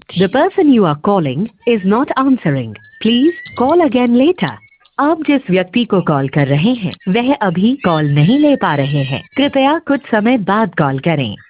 The person you are calling is not answering. Please call again later. आप जिस व्यक्ति को कॉल कर रहे हैं वह अभी कॉल नहीं ले पा रहे हैं। कृपया कुछ समय बाद कॉल करें।